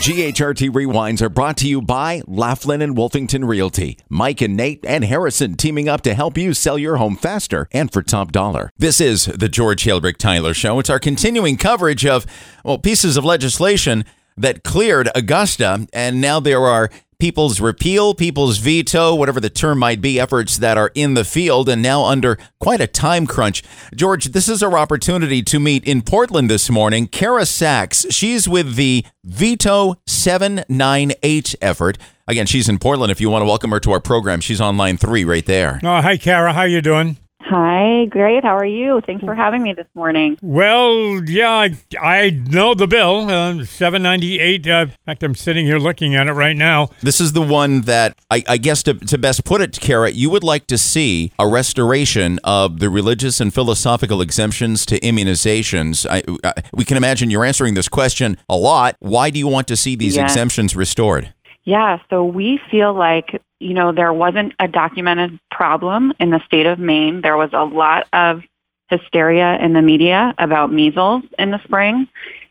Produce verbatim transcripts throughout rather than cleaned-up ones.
G H R T Rewinds are brought to you by Laughlin and Wolfington Realty. Mike and Nate and Harrison teaming up to help you sell your home faster and for top dollar. This is the George Halbrick Tyler Show. It's our continuing coverage of, well, pieces of legislation that cleared Augusta, and now there are people's repeal, people's veto, whatever the term might be, efforts that are in the field and now under quite a time crunch. George, this is our opportunity to meet in Portland this morning Kara Sachs. She's with the Veto seven nine eight effort. Again, she's in Portland. If you want to welcome her to our program, she's on line three right there. Oh, hi, Kara. How you doing? Hi, great. How are you? Thanks for having me this morning. Well, yeah, I, I know the bill, uh, seven ninety-eight. Uh, in fact, I'm sitting here looking at it right now. This is the one that, I, I guess to, to best put it, Kara, you would like to see a restoration of the religious and philosophical exemptions to immunizations. I, I, we can imagine you're answering this question a lot. Why do you want to see these Yes. exemptions restored? Yeah, so we feel like, you know, there wasn't a documented problem in the state of Maine. There was a lot of hysteria in the media about measles in the spring,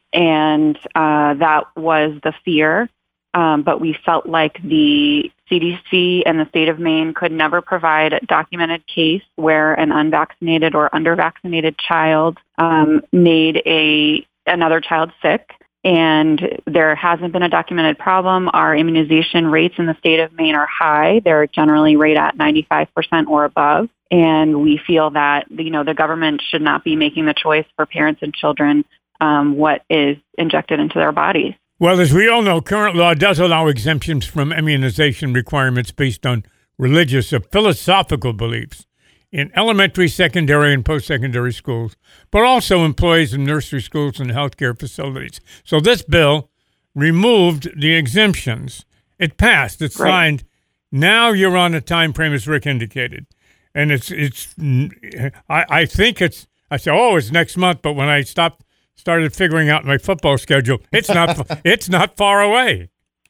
and uh, that was the fear. Um, but we felt like the C D C and the state of Maine could never provide a documented case where an unvaccinated or undervaccinated child um, made a another child sick. And there hasn't been a documented problem. Our immunization rates in the state of Maine are high. They're generally right at ninety-five percent or above. And we feel that, you know, the government should not be making the choice for parents and children um, what is injected into their bodies. Well, as we all know, current law does allow exemptions from immunization requirements based on religious or philosophical beliefs in elementary, secondary, and post-secondary schools, but also employees in nursery schools and healthcare facilities. So this bill removed the exemptions. It passed. It's Right. signed. Now you're on a time frame, as Rick indicated. And it's, it's. I, I think it's, I say, oh, it's next month, but when I stopped, started figuring out my football schedule, it's not, it's not far away.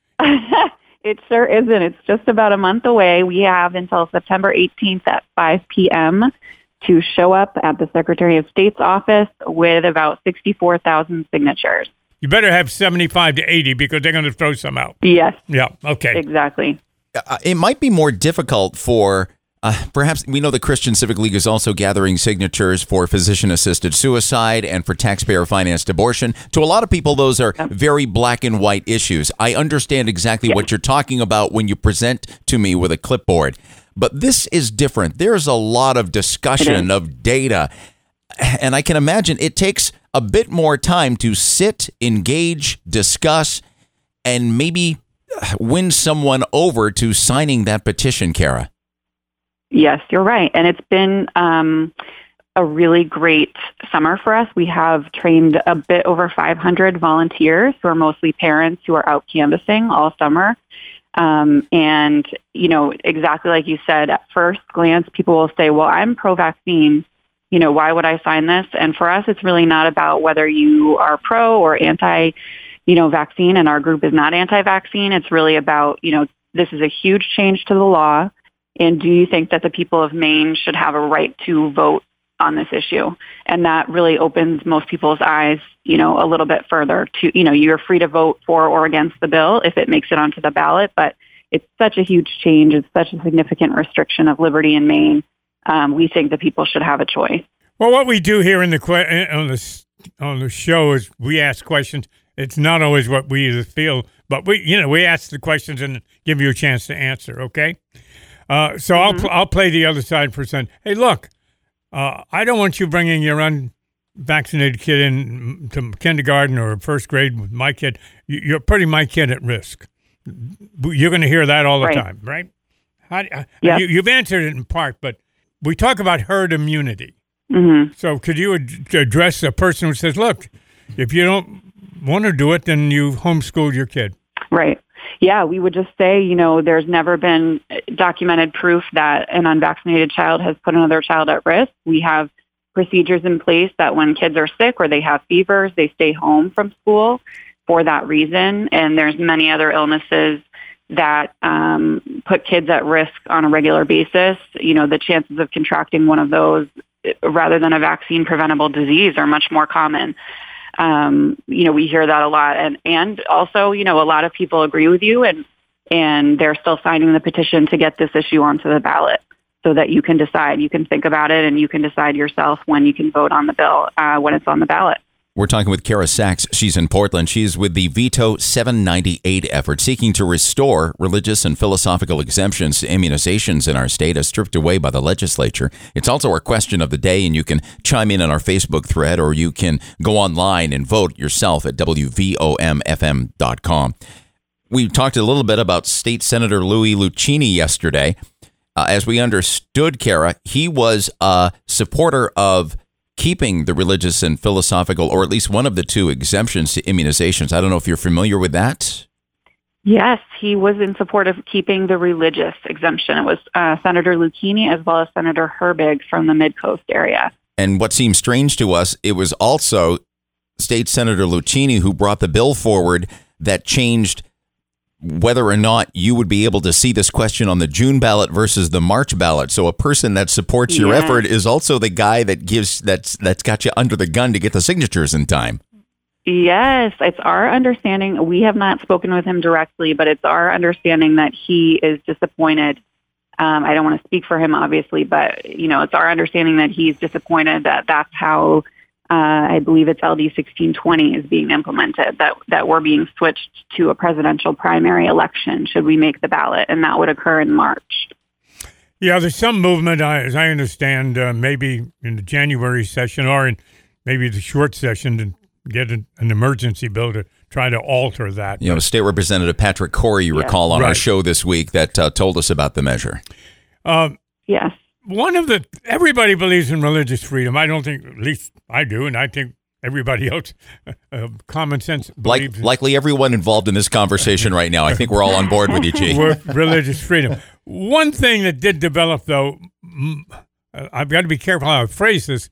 It sure isn't. It's just about a month away. We have until September eighteenth at five p.m. to show up at the Secretary of State's office with about sixty-four thousand signatures. You better have seventy-five to eighty because they're going to throw some out. Yes, Yeah, okay. exactly. Uh, it might be more difficult for, uh, perhaps, we know the Christian Civic League is also gathering signatures for physician-assisted suicide and for taxpayer-financed abortion. To a lot of people, those are very black and white issues. I understand exactly what you're talking about when you present to me with a clipboard. But this is different. There's a lot of discussion of data. And I can imagine it takes a bit more time to sit, engage, discuss, and maybe win someone over to signing that petition, Kara. Yes, you're right. And it's been um, a really great summer for us. We have trained a bit over five hundred volunteers who are mostly parents who are out canvassing all summer. Um, and, you know, exactly like you said, at first glance, people will say, well, I'm pro-vaccine. You know, why would I sign this? And for us, it's really not about whether you are pro or anti, you know, vaccine, and our group is not anti-vaccine. It's really about, you know, this is a huge change to the law. And do you think that the people of Maine should have a right to vote on this issue? And that really opens most people's eyes, you know, a little bit further to, you know, you're free to vote for or against the bill if it makes it onto the ballot. But it's such a huge change. It's such a significant restriction of liberty in Maine. Um, we think that people should have a choice. Well, what we do here in the que- on the on the show is we ask questions. It's not always what we feel, but we, you know, we ask the questions and give you a chance to answer. Okay. Uh, so mm-hmm. I'll pl- I'll play the other side for a second. Hey, look, uh, I don't want you bringing your unvaccinated kid in to kindergarten or first grade with my kid. You're putting my kid at risk. You're going to hear that all the right. time, right? How, yep. you, you've answered it in part, but we talk about herd immunity. Mm-hmm. So could you ad- address a person who says, look, if you don't want to do it, then you homeschool your kid? Right. Yeah, we would just say, you know, there's never been documented proof that an unvaccinated child has put another child at risk. We have procedures in place that when kids are sick or they have fevers, they stay home from school for that reason. And there's many other illnesses that um, put kids at risk on a regular basis. You know, the chances of contracting one of those rather than a vaccine preventable disease are much more common. Um, you know, we hear that a lot. And, and also, you know, a lot of people agree with you, and, and they're still signing the petition to get this issue onto the ballot so that you can decide. You can think about it, and you can decide yourself when you can vote on the bill uh, when it's on the ballot. We're talking with Kara Sachs. She's in Portland. She's with the Veto seven ninety-eight effort, seeking to restore religious and philosophical exemptions to immunizations in our state as stripped away by the legislature. It's also our question of the day, and you can chime in on our Facebook thread, or you can go online and vote yourself at W V O M F M dot com. We talked a little bit about State Senator Louis Lucchini yesterday. Uh, as we understood, Kara, he was a supporter of keeping the religious and philosophical, or at least one of the two exemptions to immunizations. I don't know if you're familiar with that. Yes, he was in support of keeping the religious exemption. It was uh, Senator Lucchini as well as Senator Herbig from the Mid-Coast area. And what seems strange to us, it was also State Senator Lucchini who brought the bill forward that changed whether or not you would be able to see this question on the June ballot versus the March ballot. So a person that supports your yes. effort is also the guy that gives that's that's got you under the gun to get the signatures in time. Yes, it's our understanding. We have not spoken with him directly, but it's our understanding that he is disappointed. Um, I don't want to speak for him, obviously, but you know, it's our understanding that he's disappointed that that's how Uh, I believe it's L D sixteen twenty is being implemented, that, that we're being switched to a presidential primary election should we make the ballot, and that would occur in March. Yeah, there's some movement, uh, as I understand, uh, maybe in the January session or in maybe the short session to get an, an emergency bill to try to alter that. You know, State Representative Patrick Corey, you yes. recall on right. our show this week, that uh, told us about the measure. Uh, yes. One of the, everybody believes in religious freedom. I don't think, at least I do, and I think everybody else, uh, common sense believes. Like, likely everyone involved in this conversation right now. I think we're all on board with you, G. With religious freedom. One thing that did develop, though, I've got to be careful how I phrase this.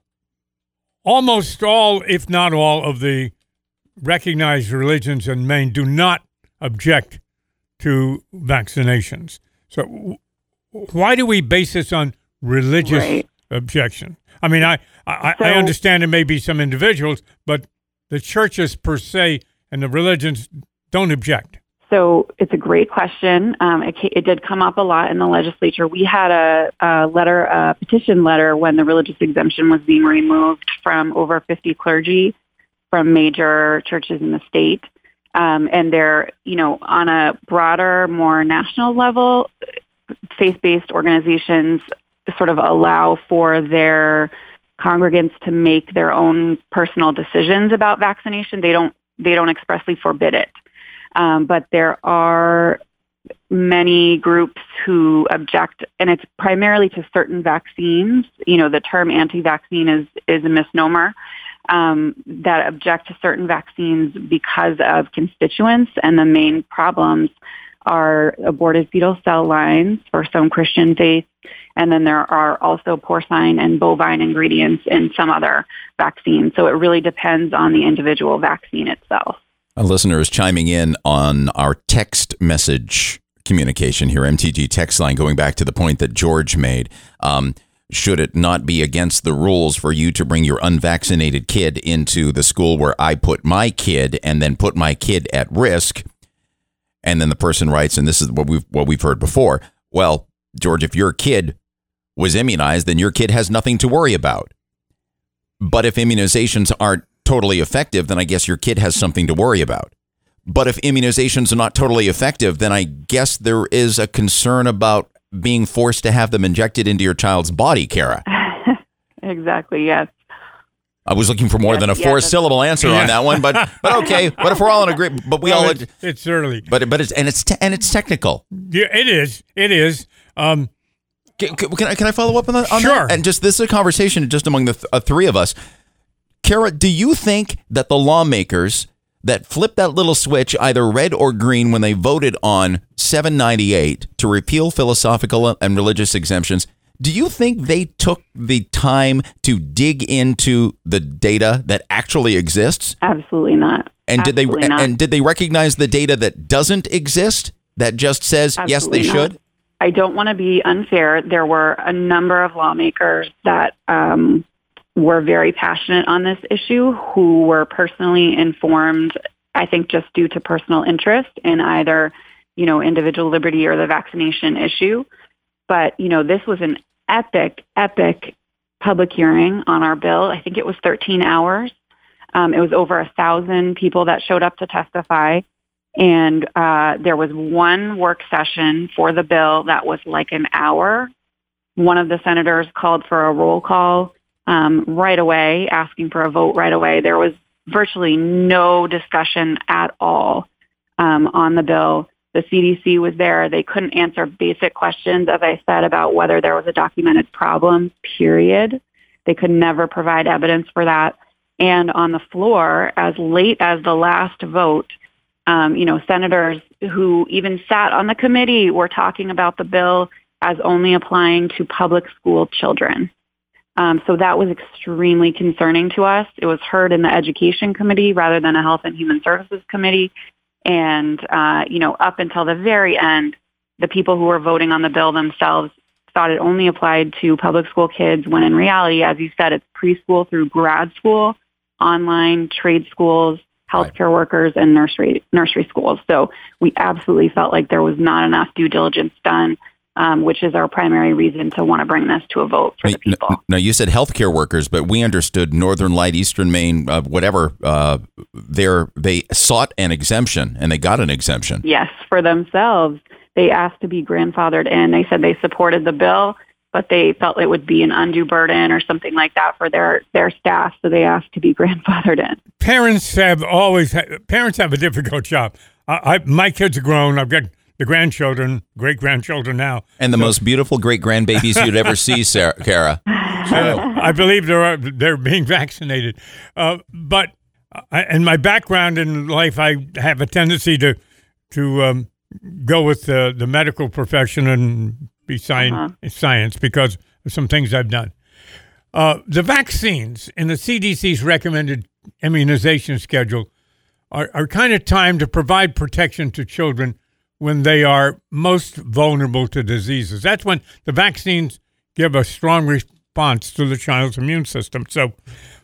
Almost all, if not all, of the recognized religions in Maine do not object to vaccinations. So why do we base this on religious right. objection? I mean, I, I, so, I understand there may be some individuals, but the churches per se and the religions don't object. So it's a great question. Um, it, it did come up a lot in the legislature. We had a, a letter, a petition letter, when the religious exemption was being removed from over fifty clergy from major churches in the state. Um, and they're, you know, on a broader, more national level, faith-based organizations sort of allow for their congregants to make their own personal decisions about vaccination. They don't they don't expressly forbid it. Um, but there are many groups who object, and it's primarily to certain vaccines. You know, the term anti-vaccine is, is a misnomer, um, that object to certain vaccines because of constituents, and the main problems are aborted fetal cell lines for some Christian faiths, and then there are also porcine and bovine ingredients in some other vaccines. So it really depends on the individual vaccine itself. A listener is chiming in on our text message communication here, M T G text line, going back to the point that George made. Um, should it not be against the rules for you to bring your unvaccinated kid into the school where I put my kid and then put my kid at risk? And then the person writes, and this is what we've what we've heard before. Well, George, if your kid was immunized, then your kid has nothing to worry about. But if immunizations aren't totally effective, then I guess your kid has something to worry about. But if immunizations are not totally effective, then I guess there is a concern about being forced to have them injected into your child's body, Kara. Exactly, yes. I was looking for more yes, than a yes, four-syllable answer yeah. on that one, but but okay. But if we're all in agreement, but we well, all, it's, it's early. But but it's and it's te- and it's technical. Yeah, it is. It is. Um, can, can I can I follow up on that? On sure. That? And just this is a conversation just among the th- uh, three of us. Kara, do you think that the lawmakers that flipped that little switch, either red or green, when they voted on seven ninety-eight to repeal philosophical and religious exemptions, do you think they took the time to dig into the data that actually exists? Absolutely not. And did Absolutely they not. and did they recognize the data that doesn't exist, that just says Absolutely yes, they not. should? I don't want to be unfair. There were a number of lawmakers that um, were very passionate on this issue, who were personally informed, I think just due to personal interest in either, you know, individual liberty or the vaccination issue. But, you know, this was an epic, epic public hearing on our bill. I think it was thirteen hours. Um, it was over a thousand people that showed up to testify. And uh, there was one work session for the bill that was like an hour. One of the senators called for a roll call um, right away, asking for a vote right away. There was virtually no discussion at all um, on the bill. The C D C was there. They couldn't answer basic questions, as I said, about whether there was a documented problem, period. They could never provide evidence for that. And on the floor, as late as the last vote, um, you know, senators who even sat on the committee were talking about the bill as only applying to public school children. Um, so that was extremely concerning to us. It was heard in the Education Committee rather than a Health and Human Services Committee. And, uh, you know, up until the very end, the people who were voting on the bill themselves thought it only applied to public school kids, when in reality, as you said, it's preschool through grad school, online, trade schools, healthcare right. workers, and nursery nursery schools. So we absolutely felt like there was not enough due diligence done, um, which is our primary reason to want to bring this to a vote for the people. No, no, you said healthcare workers, but we understood Northern Light, Eastern Maine, uh, whatever. Uh, they sought an exemption, and they got an exemption. Yes, for themselves. They asked to be grandfathered in. They said they supported the bill, but they felt it would be an undue burden or something like that for their, their staff, so they asked to be grandfathered in. Parents have always had, parents have a difficult job. I, I, my kids are grown. I've got the grandchildren, great-grandchildren now. And the so. most beautiful great-grandbabies you'd ever see, Sarah, Kara. So. I believe they're, they're being vaccinated. Uh, but I, in my background in life, I have a tendency to to um, go with the, the medical profession and be science, uh-huh. science because of some things I've done. Uh, the vaccines in the C D C's recommended immunization schedule are, are kind of timed to provide protection to children when they are most vulnerable to diseases. That's when the vaccines give a strong response to the child's immune system. So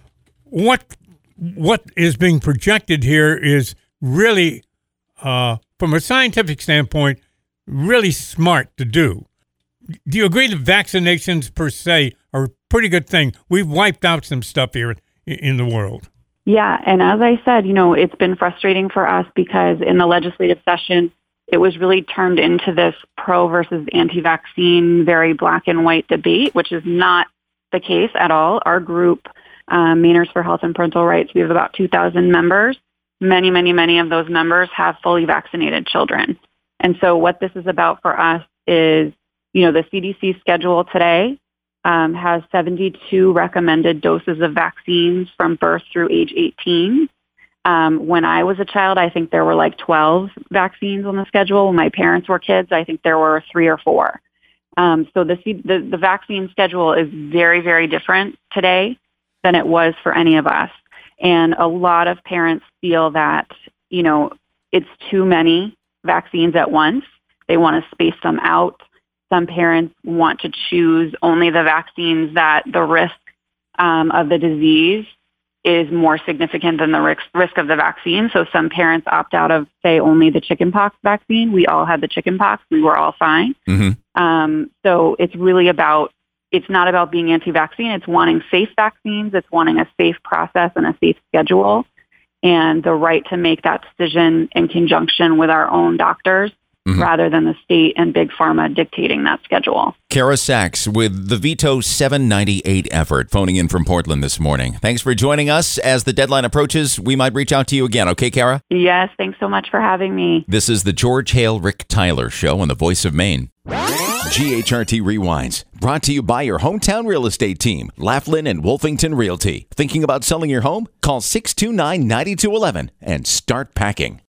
what what is being projected here is really, uh, from a scientific standpoint, really smart to do. Do you agree that vaccinations per se are a pretty good thing? We've wiped out some stuff here in the world. Yeah, and as I said, you know, it's been frustrating for us because in the legislative session, it was really turned into this pro versus anti-vaccine, very black and white debate, which is not the case at all. Our group, um, Mainers for Health and Parental Rights, we have about two thousand members. Many, many, many of those members have fully vaccinated children. And so what this is about for us is, you know, the C D C schedule today um, has seventy-two recommended doses of vaccines from birth through age eighteen. Um, when I was a child, I think there were like twelve vaccines on the schedule. When my parents were kids, I think there were three or four. Um, so the, the the vaccine schedule is very, very different today than it was for any of us. And a lot of parents feel that, you know, it's too many vaccines at once. They want to space them out. Some parents want to choose only the vaccines that the risk um, of the disease is more significant than the risk, risk of the vaccine. So some parents opt out of, say, only the chickenpox vaccine. We all had the chickenpox. We were all fine. Mm-hmm. Um, so it's really about, it's not about being anti-vaccine. It's wanting safe vaccines. It's wanting a safe process and a safe schedule and the right to make that decision in conjunction with our own doctors. Mm-hmm. Rather than the state and big pharma dictating that schedule. Kara Sachs with the Veto seven ninety-eight effort, phoning in from Portland this morning. Thanks for joining us. As the deadline approaches, we might reach out to you again. Okay, Kara? Yes, thanks so much for having me. This is the George Hale Rick Tyler Show on the Voice of Maine. G H R T Rewinds, brought to you by your hometown real estate team, Laughlin and Wolfington Realty. Thinking about selling your home? Call six two nine, nine two one one and start packing.